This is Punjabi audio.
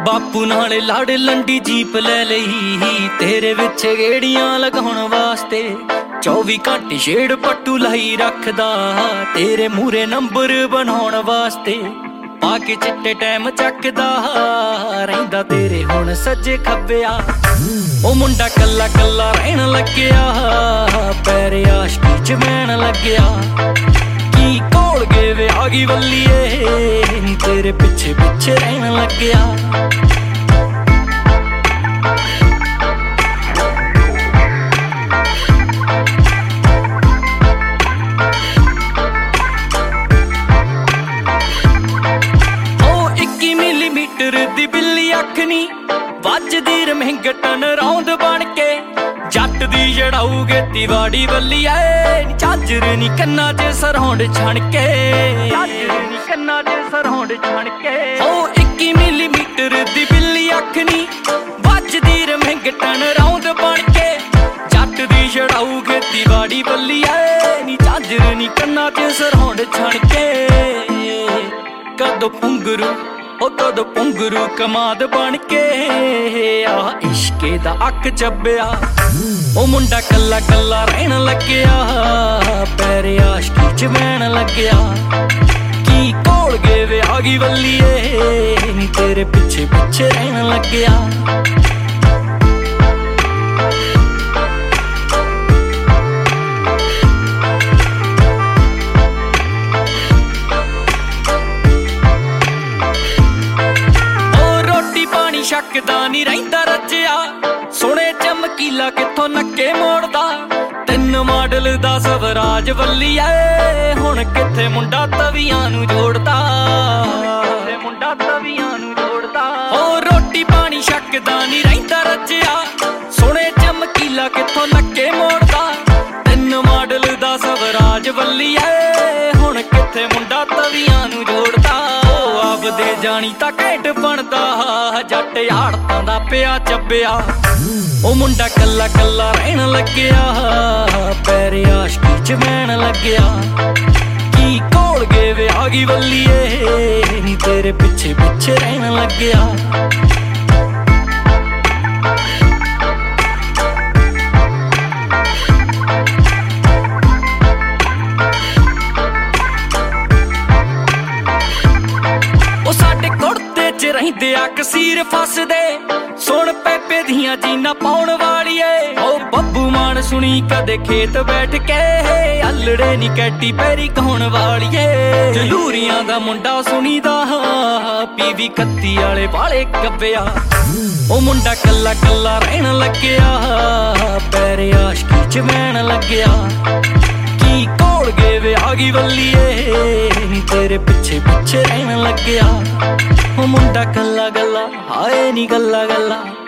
ਬਾਪੂ ਨਾਲੇ ਲੜ ਲੰਡੀ ਜੀਪ ਲੈ ਲਈ ਤੇਰੇ ਵਿੱਚ ਗੇੜੀਆਂ ਲਗਾਉਣ ਵਾਸਤੇ 24 ਘੰਟੇ ਛੇੜ ਪੱਟੂ ਲਾਈ ਰੱਖਦਾ ਤੇਰੇ ਮੂਰੇ ਨੰਬਰ ਬਣਾਉਣ ਵਾਸਤੇ ਪਾ ਕੇ ਚਿੱਟੇ ਟਾਈਮ ਚੱਕਦਾ ਰਹਿੰਦਾ ਤੇਰੇ ਹੁਣ ਸੱਜੇ ਖੱਬਿਆ ਉਹ ਮੁੰਡਾ ਕੱਲਾ ਕੱਲਾ ਰਹਿਣ ਲੱਗਿਆ ਪੈਰ ਆਸ਼ਕੀ ਚ ਬਹਿਣ ਲੱਗਿਆ ਕੀ ਕੋਲ ਗਏ ਵੇ ਆ ਗਈ ਵੱਲੀਏ ਨੀ ਤੇਰੇ ਪਿੱਛੇ ਪਿੱਛੇ ਰਹਿਣ ਲੱਗਿਆ ਦੀ ਬਿੱਲੀ ਅੱਖ ਨੀ ਵੱਜਦੀ ਰਮਹਿੰਗਟਨ ਰੌਂਦ ਬਣ ਕੇ ਜੱਟ ਦੀ ਜੜਾਊ ਗੇਤੀ ਵਾੜੀ ਵੱਲੀ ਐ ਨੀ ਝਾਜਰ ਨੀ ਕੰਨਾਂ 'ਚ ਸਰਹੌਂਡ ਛਣ ਕੇ ਝਾਜਰ ਨੀ ਕੰਨਾਂ 'ਚ ਸਰਹੌਂਡ ਛਣ ਕੇ ਓ 21 ਮਿਲੀਮੀਟਰ ਦੀ ਬਿੱਲੀ ਅੱਖ ਨੀ ਵੱਜਦੀ ਰਮਹਿੰਗਟਨ ਰੌਂਦ ਬਣ ਕੇ ਜੱਟ ਦੀ ਜੜਾਊ ਗੇਤੀ ਵਾੜੀ ਵੱਲੀ ਐ ਨੀ ਝਾਜਰ ਨੀ ਕੰਨਾਂ 'ਚ ਸਰਹੌਂਡ ਛਣ ਕੇ ਕਦੋਂ ਪੁੰਗਰੂ ਉਹ ਕਦੋਂ ਪੁੰਗਰੂ ਕਮਾਦ ਬਣ ਕੇ ਆ ਇਸ਼ਕੇ ਦਾ ਅੱਖ ਚੱਬਿਆ ਉਹ ਮੁੰਡਾ ਕੱਲਾ ਕੱਲਾ ਰਹਿਣ ਲੱਗਿਆ ਪੈਰ ਆਸ਼ਕੀ ਚ ਬਹਿਣ ਲੱਗਿਆ ਕੀ ਕੋਲ ਗਏ ਵੇ ਆ ਗਈ ਵੱਲੀਏ ਨੀ ਤੇਰੇ ਪਿੱਛੇ ਪਿੱਛੇ ਰਹਿਣ ਲੱਗਿਆ ਸ਼ੱਕਦਾ ਨੀ ਰਹਿੰਦਾ ਰੱਜਿਆ ਸੋਹਣੇ ਚਮਕੀਲਾ ਕਿੱਥੋਂ ਨੱਕੇ ਮੋੜਦਾ 3 ਮਾਡਲ ਦਾ ਸਵਰਾਜ ਵੱਲੀ ਐ ਹੁਣ ਕਿੱਥੇ ਮੁੰਡਾ ਤਵੀਆਂ ਨੂੰ ਜੋੜਦਾ ਮੁੰਡਾ ਤਵੀਆਂ ਨੂੰ ਜੋੜਦਾ ਓ ਰੋਟੀ ਪਾਣੀ ਛੱਕਦਾ ਨੀ ਰਹਿੰਦਾ ਰੱਜਿਆ ਸੋਹਣੇ ਚਮਕੀਲਾ ਕਿੱਥੋਂ ਨੱਕੇ ਮੋੜਦਾ 3 ਮਾਡਲ ਦਾ ਸਵਰਾਜ ਵੱਲੀ ਐ ਹੁਣ ਕਿੱਥੇ ਮੁੰਡਾ ਤਵੀਆਂ ਨੂੰ ਜੋੜਦਾ ਆਪਦੇ ਜਾਣੀ ਤਾਂ ਘੈਂਟ ਬਣਦਾ ਜੱਟ ਆੜਤਾਂ ਦਾ ਪਿਆ ਚੱਬਿਆ ਉਹ ਮੁੰਡਾ ਕੱਲਾ ਕੱਲਾ ਰਹਿਣ ਲੱਗਿਆ ਪੈਰ ਆਸ਼ਕੀ ਚ ਬਹਿਣ ਲੱਗਿਆ ਕੀ ਕੋਲ ਗਏ ਵੇ ਆ ਗਈ ਵੱਲੀਏ ਨੀ ਤੇਰੇ ਪਿੱਛੇ ਪਿੱਛੇ ਰਹਿਣ ਲੱਗਿਆ ਰਹਿੰਦੇ ਆ ਕਸੀਰ ਫਸਦੇ ਸੁਣ ਪੈਪੇ ਦੀਆਂ ਜੀਨਾ ਪਾਉਣ ਵਾਲੀਏ ਓ ਬੱਬੂ ਮਾਨ ਸੁਣੀ ਕਦੇ ਖੇਤ ਬੈਠ ਕੇ ਅਲੜੇ ਨੀ ਕੈਟੀ ਪੈਰੀ ਕਹਾਉਣ ਵਾਲੀਏ ਜਲੂਰੀਆਂ ਦਾ ਮੁੰਡਾ ਸੁਣੀਦਾ ਪੀਵੀ 31 ਵਾਲੇ ਵਾਲੇ ਕੱਬਿਆ ਉਹ ਮੁੰਡਾ ਕੱਲਾ ਕੱਲਾ ਰਹਿਣ ਲੱਗਿਆ ਪੈਰ ਆਸ਼ਕੀ ਚ ਬਹਿਣ ਲੱਗਿਆ ਕੀ ਕੋਲ ਗਏ ਵੇ ਆ ਗਈ ਵੱਲੀਏ ਨੀ ਤੇਰੇ ਪਿੱਛੇ ਪਿੱਛੇ ਰਹਿਣ ਲੱਗਿਆ ਉਹ ਮੁੰਡਾ ਕੱਲਾ ਗੱਲਾ ਹਾਏ ਨੀ ਗੱਲਾ ਗੱਲਾ